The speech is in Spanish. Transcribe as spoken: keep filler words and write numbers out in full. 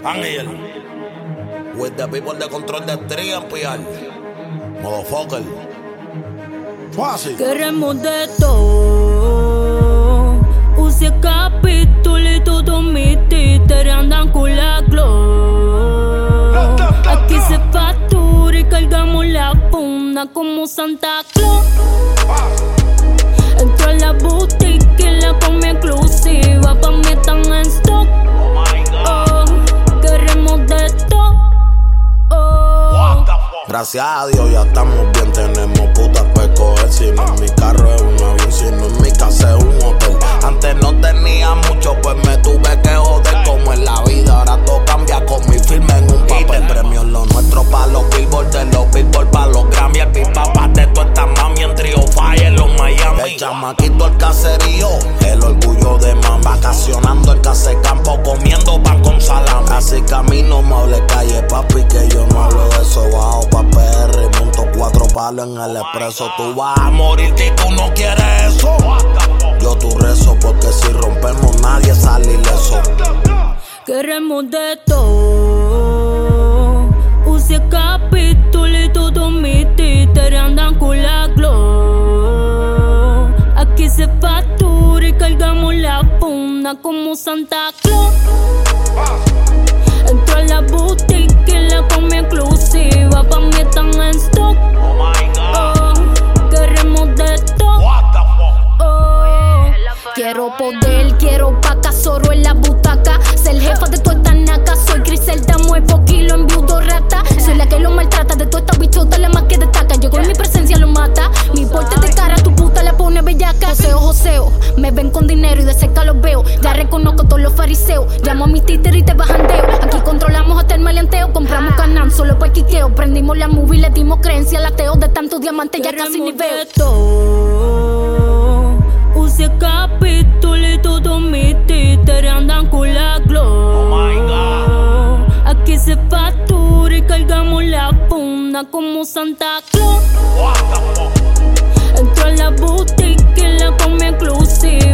Ángel, with the people de control de Street and P R. Motherfucker. Fácil. Queremos de todo. Use capítulo y todos mis títeres andan con la glow. Aquí se factura y cargamos la funda como Santa Claus. Entro a la boutique y la come exclusiva, pa' mí están en stock. Oh, queremos de todo. Oh. Gracias a Dios ya estamos bien, tenemos putas pa' escoger. Si no en mi carro es un avión, si no en mi casa es un hotel. Antes no tenía mucho, pues me tuve que joder. Como en la vida, ahora todo cambia con mi firma en un papel. Premios lo nuestro pa' los billboard, de los billboard pa' los Grammy. El big papá de toda esta mami en Trio Fire en los Miami. El chamaquito el caserío, el orgullo de mamá. Vacacionando en casa de campo, comiendo pan con salami. Así que a mí no me hable calle, papi, que yo no hablo de eso. Bajo pa' P R, monto cuatro palos en el expreso. Tú vas a morirte y tú no quieres eso. Yo tu rezo, porque si rompemos nadie sale ileso. Queremos de todo. Use capítulo y todos mis títeres andan con la glow. Aquí se factura y cargamos la funda como Santa Claus. Entro a la boutique y la come exclusiva, pa' mí están en stock. Oh, queremos de todo. Oh, quiero poder, quiero paca, Zorro en la butaca. Ser jefa de toda esta naca. Soy Griselda, muevo kilo en viudo rata. Soy la que lo maltrata, de toda esta bichota la más que destaca. Yo con mi presencia lo mata. Mi porte de cara, tu puta la pone bellaca. Joseo, joseo, me ven con dinero y de cerca los veo. Ya reconozco todos los fariseos. Llamo a mis títeres y te bajandeo. Aquí controlamos hasta el maleanteo. Compramos canán solo pa' el quiqueo. Prendimos la movie y le dimos creencia al ateo. De tantos diamantes ya casi ni veo. Use capítulo y todos mis títeres andan con la glow. Oh my God. Aquí se factura y cargamos la funda como Santa Claus. What the fuck? Entro a la boutique y la come exclusiva.